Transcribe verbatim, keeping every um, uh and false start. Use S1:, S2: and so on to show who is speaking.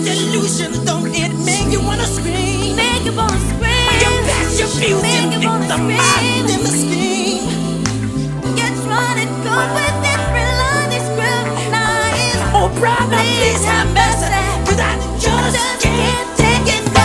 S1: delusion, don't it make you wanna scream?
S2: Make you wanna scream.
S1: You pass your bills
S2: Make
S1: and
S2: you
S1: think
S2: wanna
S1: the
S2: scream.
S1: mind in the scheme.
S2: You're trying to go with every line they scrutinize.
S1: Oh, brother, please have mercy, 'cause I just can't take it.